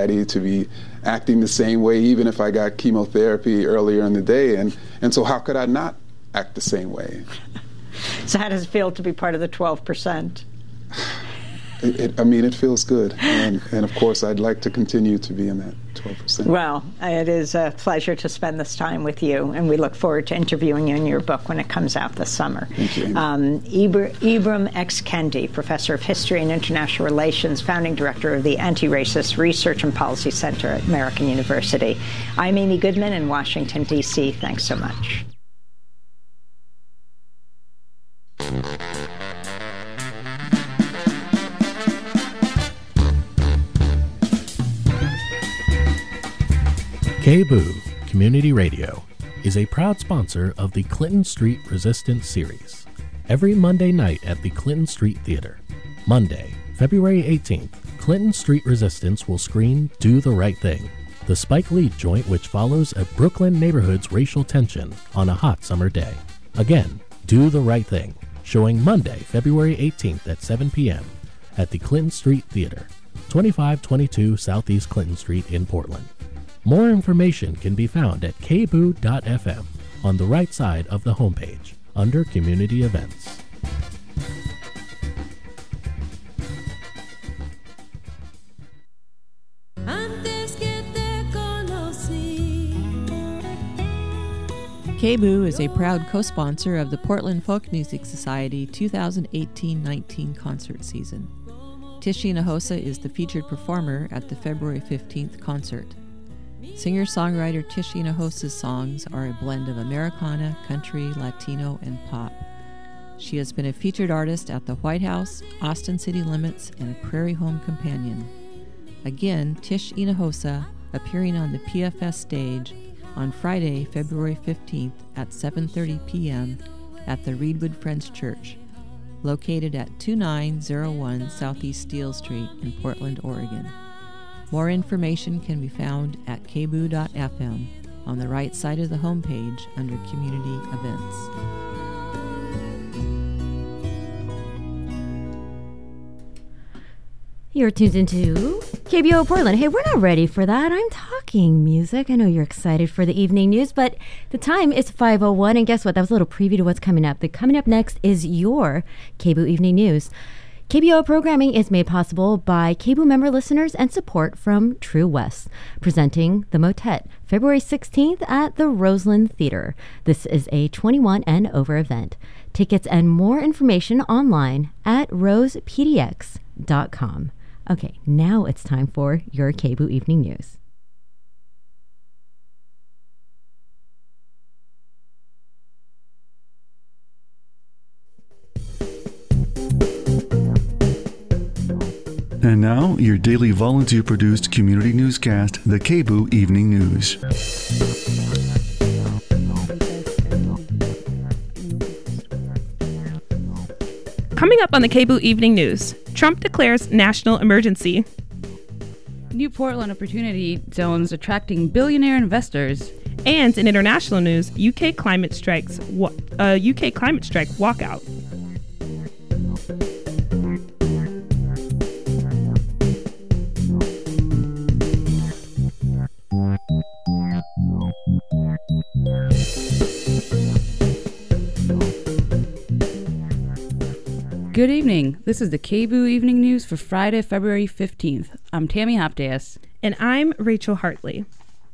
daddy, to be acting the same way, even if I got chemotherapy earlier in the day. And so how could I not act the same way? So how does it feel to be part of the 12%? It feels good. And of course, I'd like to continue to be in that 12%. Well, it is a pleasure to spend this time with you, and we look forward to interviewing you in your book when it comes out this summer. Thank you. Ibram X. Kendi, Professor of History and International Relations, Founding Director of the Anti-Racist Research and Policy Center at American University. I'm Amy Goodman in Washington, D.C. Thanks so much. KBOO Community Radio is a proud sponsor of the Clinton Street Resistance series. Every Monday night at the Clinton Street Theater. Monday, February 18th, Clinton Street Resistance will screen Do the Right Thing, the Spike Lee joint which follows a Brooklyn neighborhood's racial tension on a hot summer day. Again, Do the Right Thing, showing Monday, February 18th at 7 p.m. at the Clinton Street Theater, 2522 Southeast Clinton Street in Portland. More information can be found at kboo.fm on the right side of the homepage under Community Events. KBOO is a proud co-sponsor of the Portland Folk Music Society 2018-19 concert season. Tish Hinojosa is the featured performer at the February 15th concert. Singer-songwriter Tish Hinojosa's songs are a blend of Americana, country, Latino, and pop. She has been a featured artist at the White House, Austin City Limits, and a Prairie Home Companion. Again, Tish Hinojosa appearing on the PFS stage on Friday, February 15th at 7:30 p.m. at the Reedwood Friends Church, located at 2901 Southeast Steele Street in Portland, Oregon. More information can be found at kboo.fm on the right side of the homepage under Community Events. You're tuned into KBO Portland. Hey, we're not ready for that. I'm talking music. I know you're excited for the evening news, but the time is 5:01, and guess what? That was a little preview to what's coming up. Coming up next is your KBO Evening News. KBO programming is made possible by KBO member listeners and support from True West, presenting The Motet, February 16th at the Roseland Theater. This is a 21 and over event. Tickets and more information online at rosepdx.com. Okay, now it's time for your KBO Evening News. And now, your daily volunteer-produced community newscast, the KBOO Evening News. Coming up on the KBOO Evening News, Trump declares national emergency. New Portland Opportunity Zones attracting billionaire investors. And in international news, UK climate strike walkout. Good evening. This is the KBOO Evening News for Friday, February 15th. I'm Tammy Hopdas. And I'm Rachel Hartley.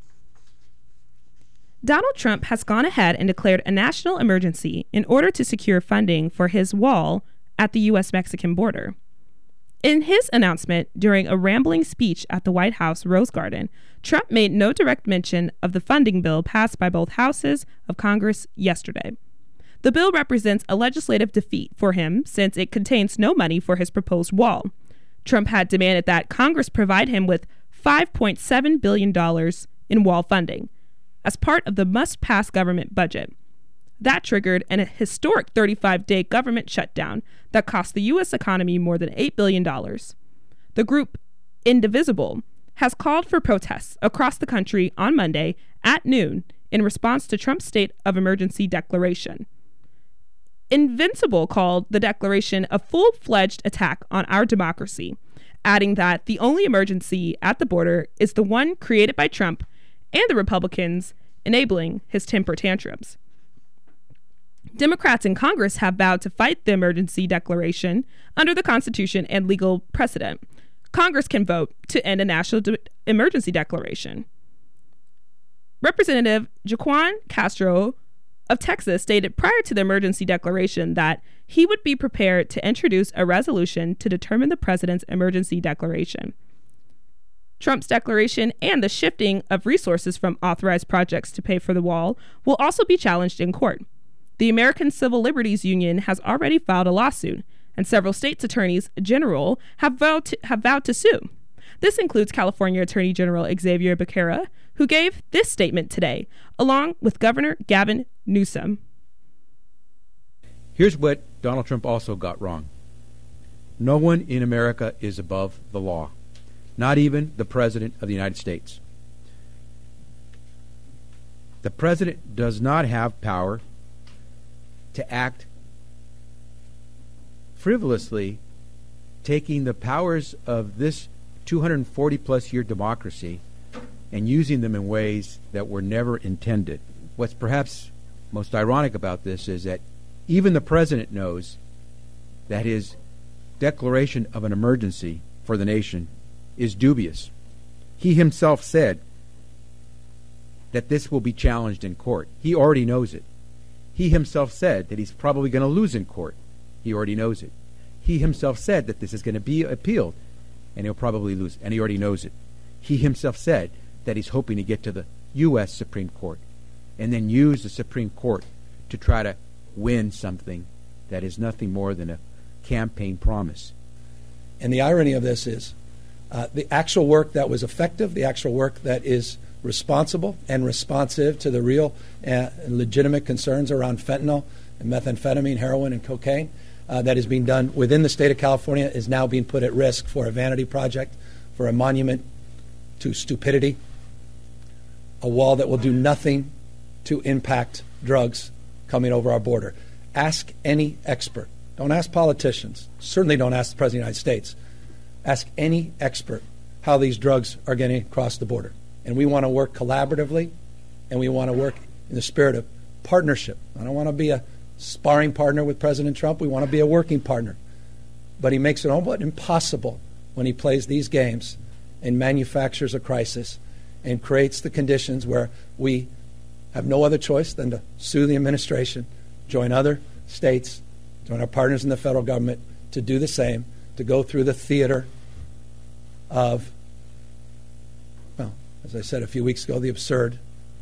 Donald Trump has gone ahead and declared a national emergency in order to secure funding for his wall at the U.S.-Mexican border. In his announcement during a rambling speech at the White House Rose Garden, Trump made no direct mention of the funding bill passed by both houses of Congress yesterday. The bill represents a legislative defeat for him since it contains no money for his proposed wall. Trump had demanded that Congress provide him with $5.7 billion in wall funding as part of the must-pass government budget. That triggered an historic 35-day government shutdown that cost the U.S. economy more than $8 billion. The group Indivisible has called for protests across the country on Monday at noon in response to Trump's state of emergency declaration. Invincible called the declaration a full-fledged attack on our democracy adding that the only emergency at the border is the one created by Trump and the Republicans, enabling his temper tantrums. Democrats in Congress have vowed to fight the emergency declaration under the Constitution and legal precedent. Congress can vote to end a national emergency declaration. Representative Jaquan Castro of Texas stated prior to the emergency declaration that he would be prepared to introduce a resolution to determine the president's emergency declaration. Trump's declaration and the shifting of resources from authorized projects to pay for the wall will also be challenged in court. The American Civil Liberties Union has already filed a lawsuit, and several states' attorneys general have vowed to sue. This includes California Attorney General Xavier Becerra, who gave this statement today, along with Governor Gavin Newsom. Here's what Donald Trump also got wrong. No one in America is above the law, not even the President of the United States. The President does not have power to act frivolously, taking the powers of this 240-plus year democracy and using them in ways that were never intended. What's perhaps most ironic about this is that even the President knows that his declaration of an emergency for the nation is dubious. He himself said that this will be challenged in court. He already knows it. He himself said that he's probably going to lose in court. He already knows it. He himself said that this is going to be appealed, and he'll probably lose, and he already knows it. He himself said that he's hoping to get to the U.S. Supreme Court and then use the Supreme Court to try to win something that is nothing more than a campaign promise. And the irony of this is the actual work that was effective, the actual work that is responsible and responsive to the real legitimate concerns around fentanyl and methamphetamine, heroin, and cocaine that is being done within the state of California is now being put at risk for a vanity project, for a monument to stupidity, a wall that will do nothing to impact drugs coming over our border. Ask any expert. Don't ask politicians. Certainly don't ask the President of the United States. Ask any expert how these drugs are getting across the border. And we want to work collaboratively, and we want to work in the spirit of partnership. I don't want to be a sparring partner with President Trump. We want to be a working partner. But he makes it almost impossible when he plays these games and manufactures a crisis and creates the conditions where we have no other choice than to sue the administration, join other states, join our partners in the federal government to do the same, to go through the theater of, well, as I said a few weeks ago, the absurd,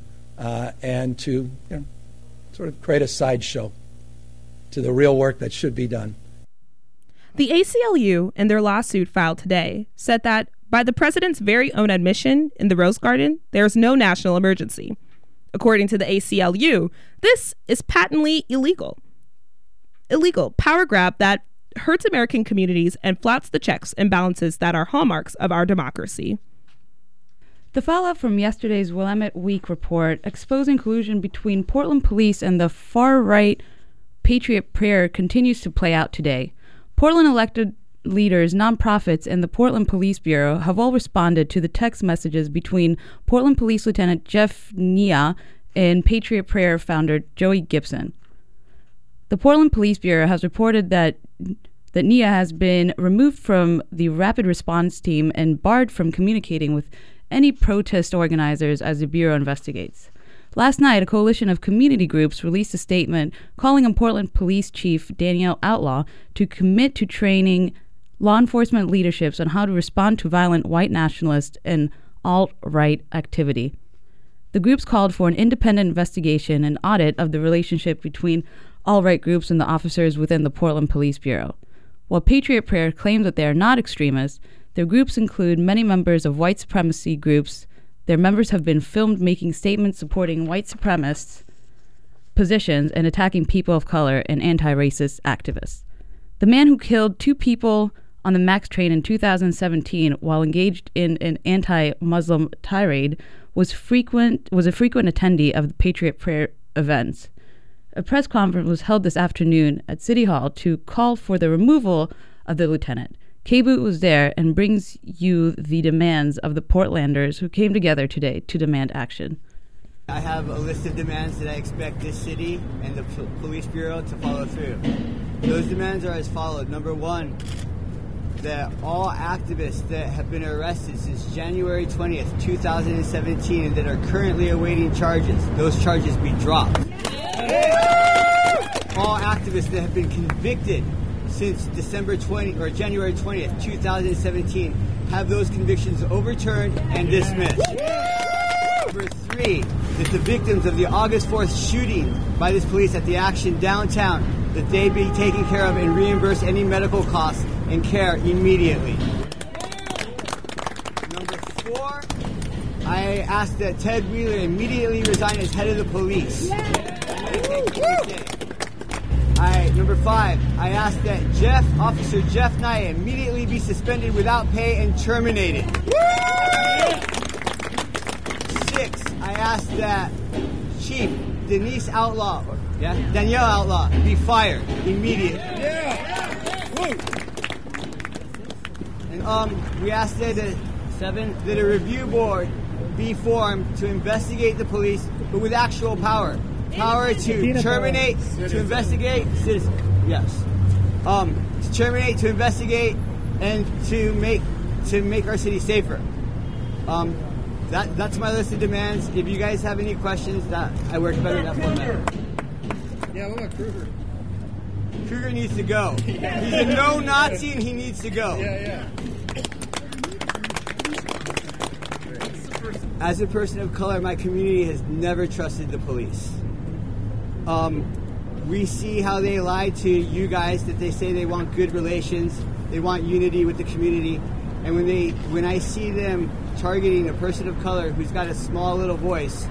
and to sort of create a sideshow to the real work that should be done. The ACLU, in their lawsuit filed today, said that by the president's very own admission in the Rose Garden, there is no national emergency. According to the ACLU, this is patently illegal. Illegal power grab that hurts American communities and flouts the checks and balances that are hallmarks of our democracy. The fallout from yesterday's Willamette Week report exposing collusion between Portland police and the far-right Patriot Prayer continues to play out today. Portland elected leaders, nonprofits, and the Portland Police Bureau have all responded to the text messages between Portland Police Lieutenant Jeff Nia and Patriot Prayer founder Joey Gibson. The Portland Police Bureau has reported that Nia has been removed from the rapid response team and barred from communicating with any protest organizers as the Bureau investigates. Last night, a coalition of community groups released a statement calling on Portland Police Chief Danielle Outlaw to commit to training law enforcement leaderships on how to respond to violent white nationalist and alt-right activity. The groups called for an independent investigation and audit of the relationship between alt-right groups and the officers within the Portland Police Bureau. While Patriot Prayer claims that they are not extremists, their groups include many members of white supremacy groups. Their members have been filmed making statements supporting white supremacist positions and attacking people of color and anti-racist activists. The man who killed 2 people on the MAX train in 2017 while engaged in an anti-Muslim tirade was a frequent attendee of the Patriot Prayer events. A press conference was held this afternoon at City Hall to call for the removal of the lieutenant. KBOO was there and brings you the demands of the Portlanders who came together today to demand action. I have a list of demands that I expect this city and the police bureau to follow through. Those demands are as follows. Number one, that all activists that have been arrested since January 20th, 2017 and that are currently awaiting charges, those charges be dropped. All activists that have been convicted since January 20th, 2017 have those convictions overturned and dismissed. Number three, that the victims of the August 4th shooting by this police at the Action downtown, that they be taken care of and reimburse any medical costs and care immediately. Number four, I ask that Ted Wheeler immediately resign as head of the police. Number five, I ask that Officer Jeff Nye immediately be suspended without pay and terminated. Six, I ask that Chief Danielle Outlaw be fired immediately. And we ask that that a review board be formed to investigate the police, but with actual power. Power to terminate, to investigate, to terminate, to investigate, and to make our city safer. That's my list of demands. If you guys have any questions, that I work better in that format. Yeah, what about Kruger? Kruger needs to go. He's a no-Nazi and he needs to go. As a person of color, my community has never trusted the police. We see how they lie to you guys, that they say they want good relations, they want unity with the community, and when I see them targeting a person of color who's got a small little voice,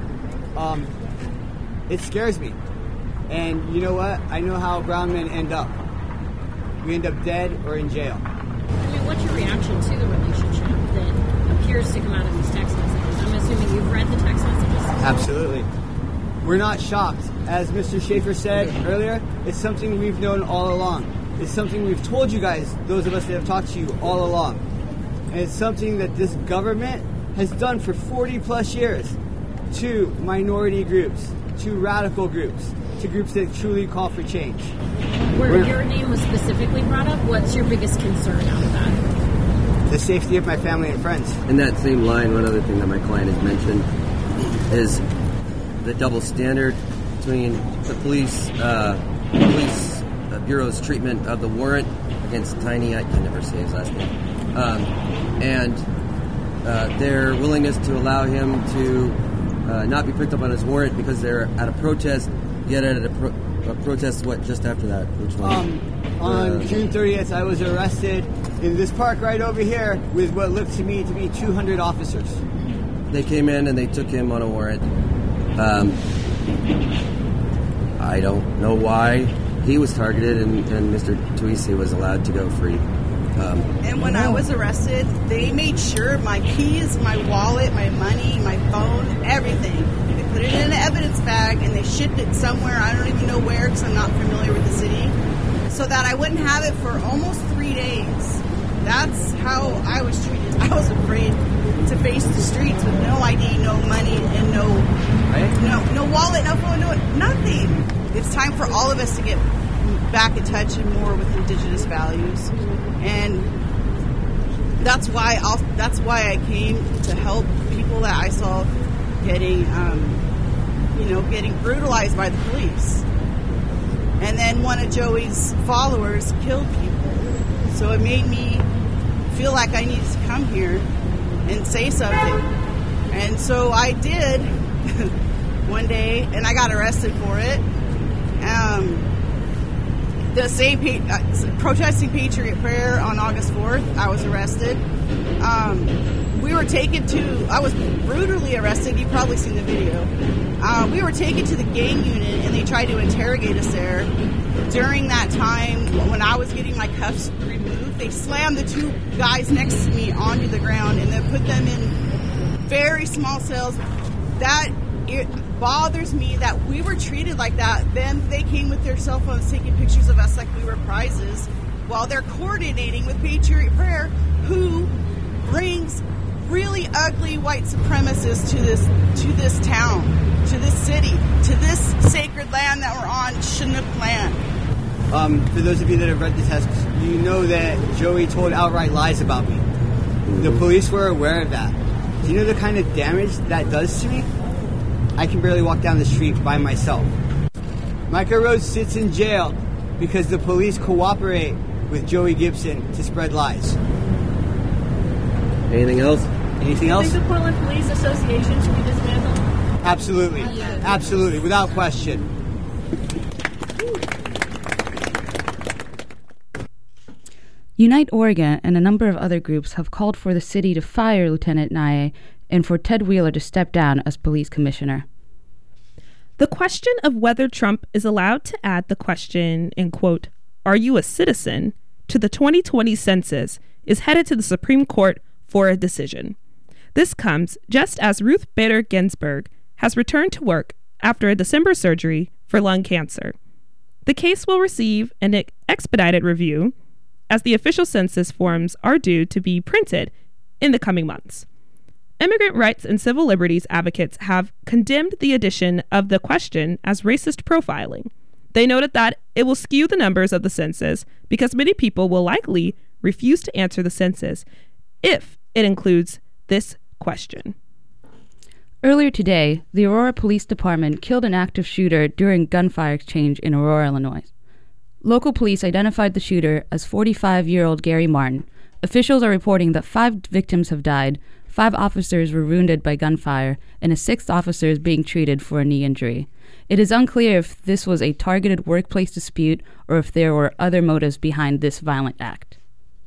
it scares me. And you know what? I know how brown men end up. We end up dead or in jail. What's your reaction to the relationship that appears to come out of these text messages? I'm assuming you've read the text messages. Absolutely. We're not shocked. As Mr. Schaefer said earlier, it's something we've known all along. It's something we've told you guys, those of us that have talked to you, all along. And it's something that this government has done for 40 plus years to minority groups, to radical groups, to groups that truly call for change. Where your name was specifically brought up, what's your biggest concern out of that? The safety of my family and friends. In that same line, one other thing that my client has mentioned is the double standard between the police bureau's treatment of the warrant against Tiny, I can never say his last name, and their willingness to allow him to not be picked up on his warrant because they're at a protest, yet at a protest, just after that? Which one? On June 30th, I was arrested in this park right over here with what looked to me to be 200 officers. They came in and they took him on a warrant. I don't know why he was targeted and Mr. Tuisi was allowed to go free. And when I was arrested, they made sure my keys, my wallet, my money, my phone, everything. They put it in an evidence bag and they shipped it somewhere. I don't even know where because I'm not familiar with the city. So that I wouldn't have it for almost 3 days. That's how I was treated. I was afraid to face the streets with no ID, no money, and no wallet, no phone, nothing. It's time for all of us to get back in touch and more with Indigenous values, and that's why I came to help people that I saw getting brutalized by the police. And then one of Joey's followers killed people, so it made me feel like I needed to come here and say something. And so I did one day, and I got arrested for it. The same protesting Patriot Prayer on August 4th, I was arrested. I was brutally arrested. You've probably seen the video. We were taken to the gang unit, and they tried to interrogate us there. During that time, when I was getting my cuffs removed, they slammed the two guys next to me onto the ground and then put them in very small cells. It bothers me that we were treated like that. Then they came with their cell phones taking pictures of us like we were prizes. while they're coordinating with Patriot Prayer, who brings really ugly white supremacists to this town, to this city, to this sacred land that we're on, Chinook land. For those of you that have read the text, you know that Joey told outright lies about me. The police were aware of that. Do you know the kind of damage that does to me? I can barely walk down the street by myself. Micah Rhodes sits in jail because the police cooperate with Joey Gibson to spread lies. Anything else? Anything else? Do you think the Portland Police Association should be dismantled? Absolutely. Absolutely, without question. Unite Oregon and a number of other groups have called for the city to fire Lieutenant Nye and for Ted Wheeler to step down as police commissioner. The question of whether Trump is allowed to add the question, in quote, "Are you a citizen?" to the 2020 census is headed to the Supreme Court for a decision. This comes just as Ruth Bader Ginsburg has returned to work after a December surgery for lung cancer. The case will receive an expedited review as the official census forms are due to be printed in the coming months. Immigrant rights and civil liberties advocates have condemned the addition of the question as racist profiling. They noted that it will skew the numbers of the census because many people will likely refuse to answer the census if it includes this question. Earlier today, the Aurora Police Department killed an active shooter during gunfire exchange in Aurora, Illinois. Local police identified the shooter as 45-year-old Gary Martin. Officials are reporting that 5 victims have died, 5 officers were wounded by gunfire, and a 6th officer is being treated for a knee injury. It is unclear if this was a targeted workplace dispute or if there were other motives behind this violent act.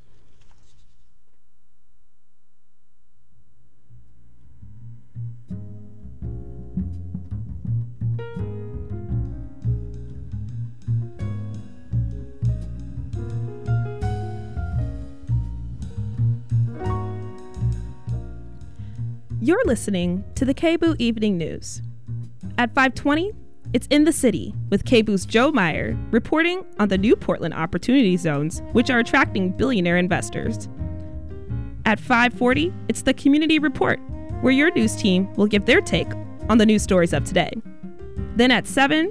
You're listening to the KBOO Evening News. At 5:20, it's In the City with KBOO's Joe Meyer reporting on the new Portland Opportunity Zones, which are attracting billionaire investors. At 5:40, it's the Community Report, where your news team will give their take on the news stories of today. Then at 6,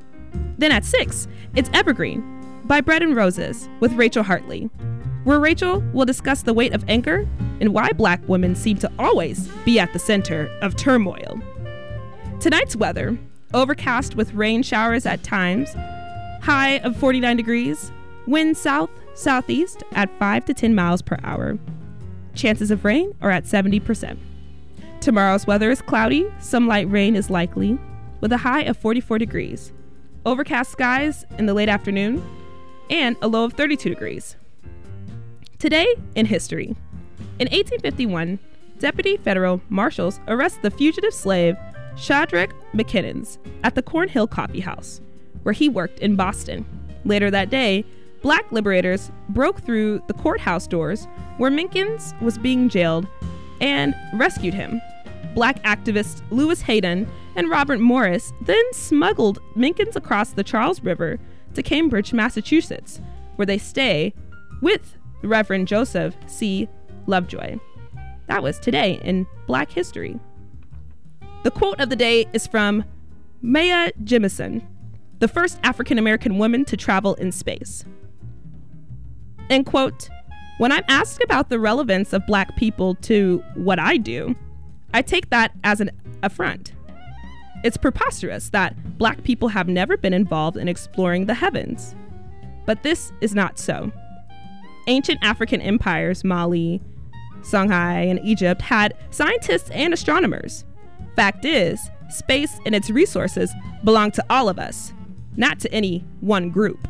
it's Evergreen by Bread and Roses with Rachel Hartley, where Rachel will discuss the weight of anger and why Black women seem to always be at the center of turmoil. Tonight's weather, overcast with rain showers at times, high of 49 degrees, wind south-southeast at 5 to 10 miles per hour. Chances of rain are at 70%. Tomorrow's weather is cloudy, some light rain is likely, with a high of 44 degrees, overcast skies in the late afternoon, and a low of 32 degrees. Today in history. In 1851, deputy federal marshals arrest the fugitive slave Shadrach McKinnons at the Cornhill Coffee House, where he worked in Boston. Later that day, Black liberators broke through the courthouse doors where Minkins was being jailed and rescued him. Black activists Lewis Hayden and Robert Morris then smuggled Minkins across the Charles River to Cambridge, Massachusetts, where they stay with Reverend Joseph C. Lovejoy. That was today in Black history. The quote of the day is from Maya Jemison, the first African-American woman to travel in space. And quote, "When I'm asked about the relevance of Black people to what I do, I take that as an affront. It's preposterous that Black people have never been involved in exploring the heavens. But this is not so. Ancient African empires, Mali, Songhai, and Egypt, had scientists and astronomers. Fact is, space and its resources belong to all of us, not to any one group."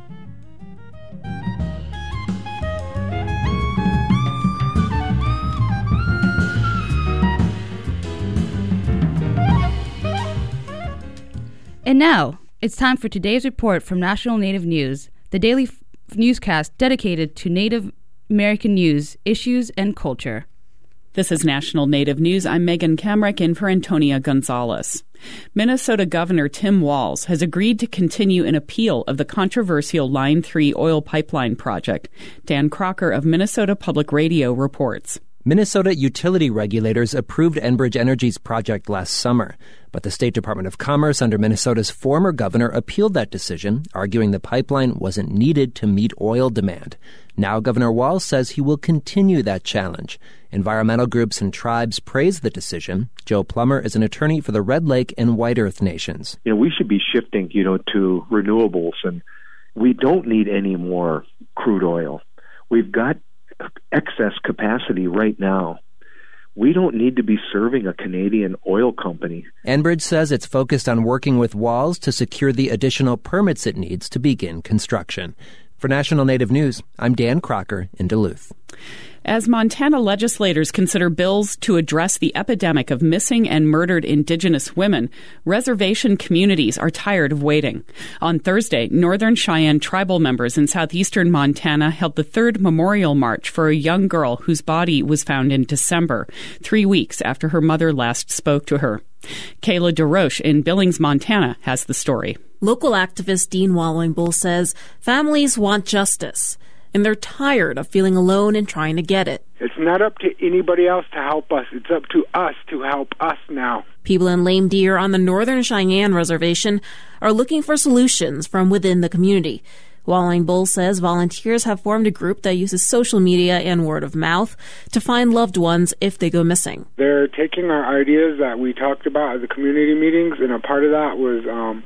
And now, it's time for today's report from National Native News, the daily newscast dedicated to Native American news, issues, and culture. This is National Native News. I'm Megan Kamrick in for Antonia Gonzalez. Minnesota Governor Tim Walz has agreed to continue an appeal of the controversial Line 3 oil pipeline project. Dan Crocker of Minnesota Public Radio reports. Minnesota utility regulators approved Enbridge Energy's project last summer, but the State Department of Commerce under Minnesota's former governor appealed that decision, arguing the pipeline wasn't needed to meet oil demand. Now Governor Walz says he will continue that challenge. Environmental groups and tribes praise the decision. Joe Plummer is an attorney for the Red Lake and White Earth Nations. We should be shifting, to renewables, and we don't need any more crude oil. We've got excess capacity right now. We don't need to be serving a Canadian oil company. Enbridge says it's focused on working with Walz to secure the additional permits it needs to begin construction. For National Native News, I'm Dan Crocker in Duluth. As Montana legislators consider bills to address the epidemic of missing and murdered Indigenous women, reservation communities are tired of waiting. On Thursday, Northern Cheyenne tribal members in southeastern Montana held the third memorial march for a young girl whose body was found in December, 3 weeks after her mother last spoke to her. Kayla DeRoche in Billings, Montana, has the story. Local activist Dean Wallowing-Bull says families want justice, and they're tired of feeling alone and trying to get it. It's not up to anybody else to help us. It's up to us to help us now. People in Lame Deer on the Northern Cheyenne Reservation are looking for solutions from within the community. Wallowing-Bull says volunteers have formed a group that uses social media and word of mouth to find loved ones if they go missing. They're taking our ideas that we talked about at the community meetings, and a part of that was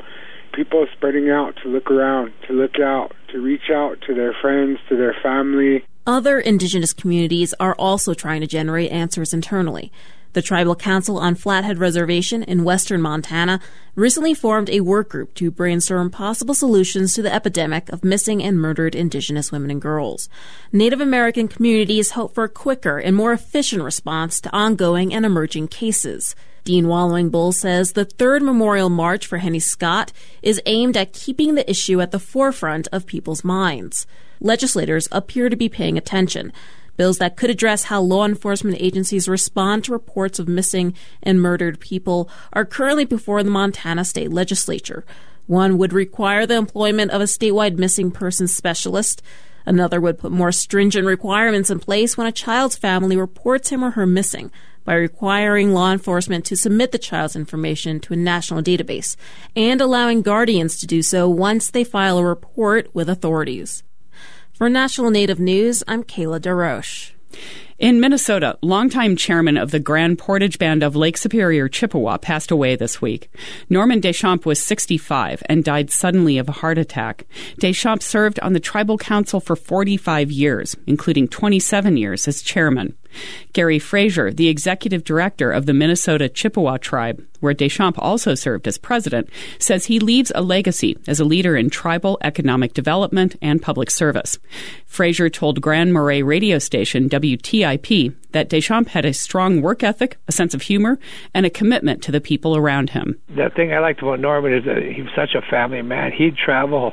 people spreading out to look around, to look out, to reach out to their friends, to their family. Other Indigenous communities are also trying to generate answers internally. The Tribal Council on Flathead Reservation in western Montana recently formed a work group to brainstorm possible solutions to the epidemic of missing and murdered Indigenous women and girls. Native American communities hope for a quicker and more efficient response to ongoing and emerging cases. Dean Wallowing-Bull says the third memorial march for Henny Scott is aimed at keeping the issue at the forefront of people's minds. Legislators appear to be paying attention. Bills that could address how law enforcement agencies respond to reports of missing and murdered people are currently before the Montana State Legislature. One would require the employment of a statewide missing persons specialist. Another would put more stringent requirements in place when a child's family reports him or her missing, by requiring law enforcement to submit the child's information to a national database and allowing guardians to do so once they file a report with authorities. For National Native News, I'm Kayla DeRoche. In Minnesota, longtime chairman of the Grand Portage Band of Lake Superior, Chippewa, passed away this week. Norman Deschamps was 65 and died suddenly of a heart attack. Deschamps served on the tribal council for 45 years, including 27 years as chairman. Gary Frazier, the executive director of the Minnesota Chippewa tribe, where Deschamps also served as president, says he leaves a legacy as a leader in tribal economic development and public service. Frazier told Grand Marais radio station WTIP that Deschamps had a strong work ethic, a sense of humor, and a commitment to the people around him. The thing I liked about Norman is that he was such a family man. He'd travel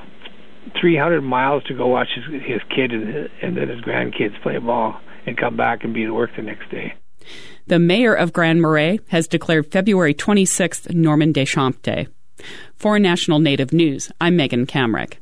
300 miles to go watch his kid and then his grandkids play ball and come back and be to work the next day. The mayor of Grand Marais has declared February 26th Norman Deschamps Day. For National Native News, I'm Megan Kamrick.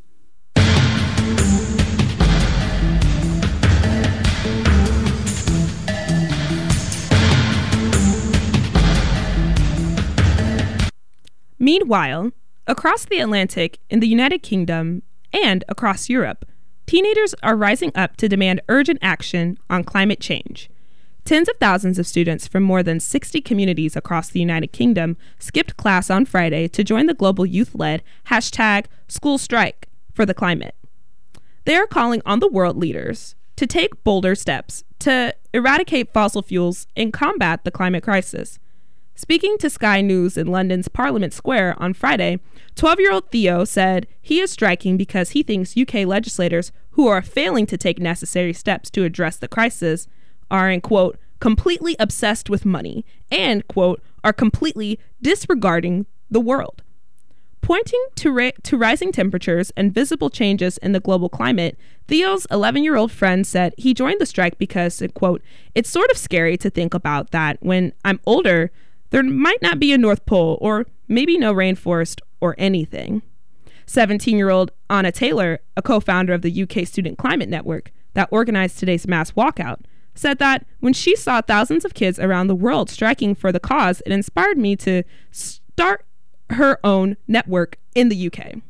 Meanwhile, across the Atlantic, in the United Kingdom, and across Europe, teenagers are rising up to demand urgent action on climate change. Tens of thousands of students from more than 60 communities across the United Kingdom skipped class on Friday to join the global youth-led #SchoolStrike for the climate. They are calling on the world leaders to take bolder steps to eradicate fossil fuels and combat the climate crisis. Speaking to Sky News in London's Parliament Square on Friday, 12-year-old Theo said he is striking because he thinks UK legislators who are failing to take necessary steps to address the crisis are, in quote, completely obsessed with money and, quote, are completely disregarding the world. Pointing to rising temperatures and visible changes in the global climate, Theo's 11-year-old friend said he joined the strike because, quote, it's sort of scary to think about that when I'm older, there might not be a North Pole, or maybe no rainforest or anything. 17-year-old Anna Taylor, a co-founder of the UK Student Climate Network that organized today's mass walkout, said that when she saw thousands of kids around the world striking for the cause, it inspired me to start her own network in the UK.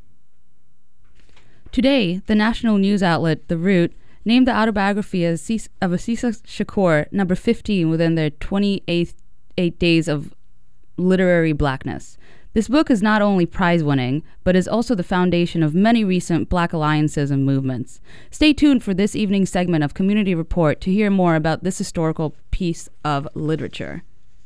Today, the national news outlet The Root named the autobiography of Aziza Shakur number 15 within their 28 days of literary blackness. This book is not only prize-winning, but is also the foundation of many recent Black alliances and movements. Stay tuned for this evening's segment of Community Report to hear more about this historical piece of literature.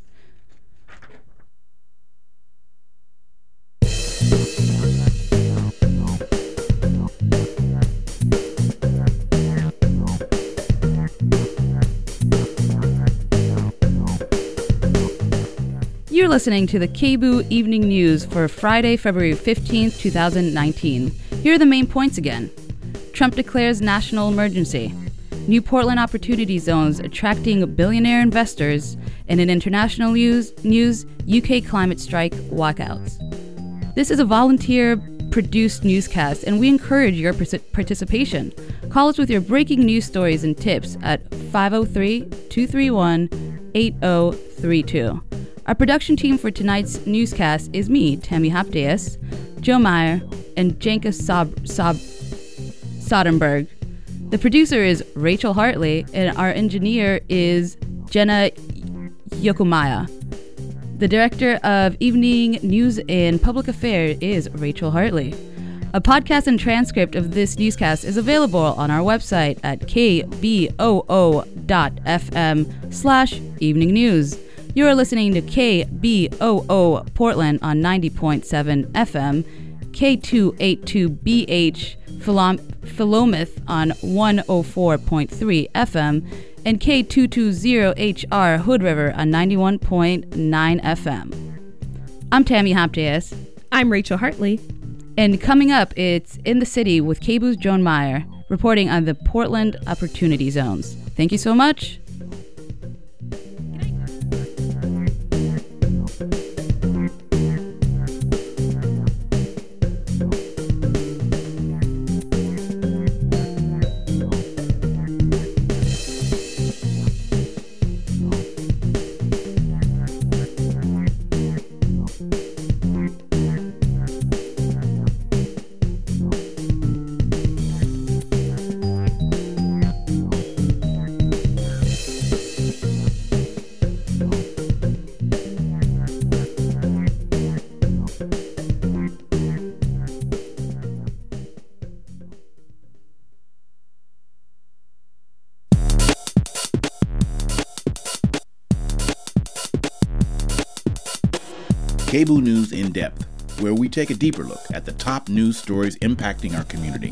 You're listening to the KBOO Evening News for Friday, February 15th, 2019. Here are the main points again. Trump declares national emergency. New Portland opportunity zones attracting billionaire investors. And in international news, UK climate strike walkouts. This is a volunteer-produced newscast, and we encourage your participation. Call us with your breaking news stories and tips at 503-231-8032. Our production team for tonight's newscast is me, Tammy Hopdeas, Joe Meyer, and Janka Soderberg. The producer is Rachel Hartley, and our engineer is Jenna Yokomaya. The director of Evening News and Public Affairs is Rachel Hartley. A podcast and transcript of this newscast is available on our website at kboo.fm/evening news. You are listening to KBOO Portland on 90.7 FM, K282BH Philomath on 104.3 FM, and K220HR Hood River on 91.9 FM. I'm Tammy Hopdeas. I'm Rachel Hartley. And coming up, it's In the City with KBOO's Joan Meyer, reporting on the Portland Opportunity Zones. Thank you so much. KBOO News in Depth, where we take a deeper look at the top news stories impacting our community.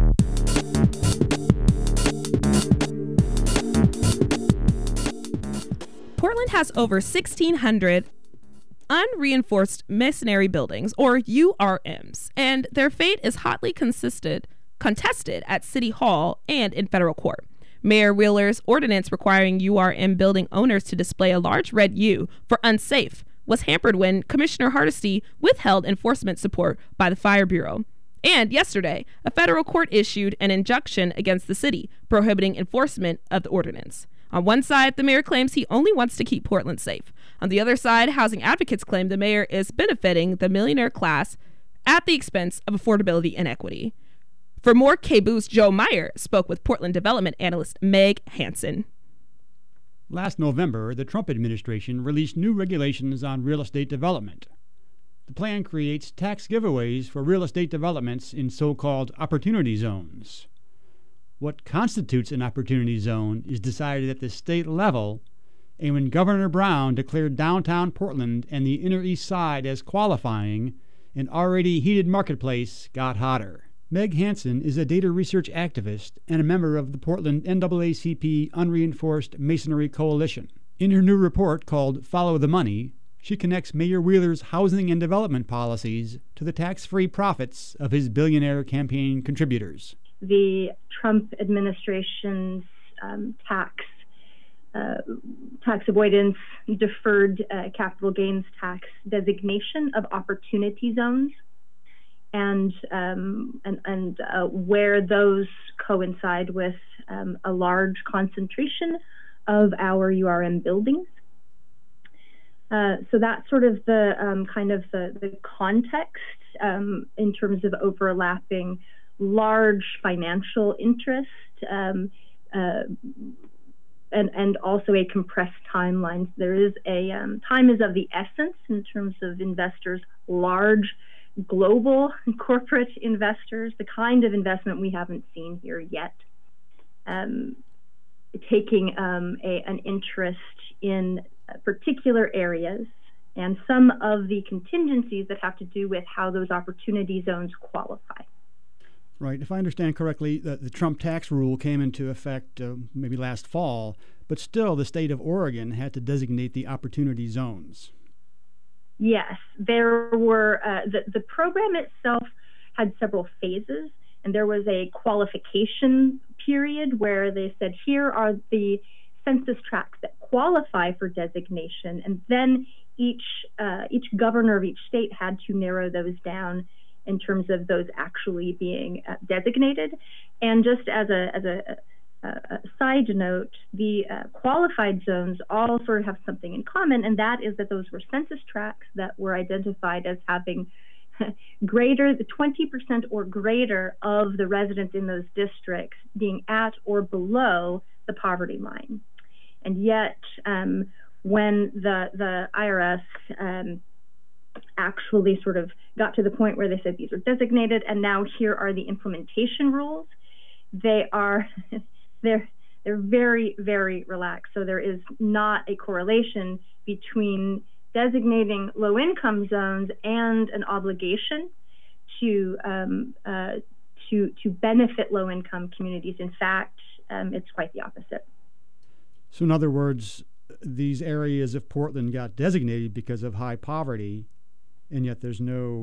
Portland has over 1,600 unreinforced masonry buildings, or URMs, and their fate is hotly contested at City Hall and in federal court. Mayor Wheeler's ordinance requiring URM building owners to display a large red U for unsafe was hampered when Commissioner Hardesty withheld enforcement support by the Fire Bureau. And yesterday, a federal court issued an injunction against the city prohibiting enforcement of the ordinance. On one side, the mayor claims he only wants to keep Portland safe. On the other side, housing advocates claim the mayor is benefiting the millionaire class at the expense of affordability and equity. For more, KBOO's Joe Meyer spoke with Portland development analyst Meg Hansen. Last November, the Trump administration released new regulations on real estate development. The plan creates tax giveaways for real estate developments in so-called opportunity zones. What constitutes an opportunity zone is decided at the state level, and when Governor Brown declared downtown Portland and the Inner East Side as qualifying, an already heated marketplace got hotter. Meg Hansen is a data research activist and a member of the Portland NAACP Unreinforced Masonry Coalition. In her new report called Follow the Money, she connects Mayor Wheeler's housing and development policies to the tax-free profits of his billionaire campaign contributors. The Trump administration's tax tax avoidance, deferred capital gains tax designation of opportunity zones, and where those coincide with a large concentration of our URM buildings. So that's sort of the kind of the context in terms of overlapping large financial interest and also a compressed timeline. There is a time is of the essence in terms of investors, large global corporate investors, the kind of investment we haven't seen here yet, taking an interest in particular areas and some of the contingencies that have to do with how those opportunity zones qualify. Right. If I understand correctly, the Trump tax rule came into effect maybe last fall, but still the state of Oregon had to designate the opportunity zones. Yes, there were, the program itself had several phases, and there was a qualification period where they said, here are the census tracts that qualify for designation, and then each governor of each state had to narrow those down in terms of those actually being designated. And just as a side note, the qualified zones all sort of have something in common, and that is that those were census tracts that were identified as having greater, the 20% or greater of the residents in those districts being at or below the poverty line. And yet, when the IRS actually sort of got to the point where they said these are designated, and now here are the implementation rules, they're very, very relaxed. So there is not a correlation between designating low-income zones and an obligation to benefit low-income communities. In fact, it's quite the opposite. So in other words, these areas of Portland got designated because of high poverty, and yet there's no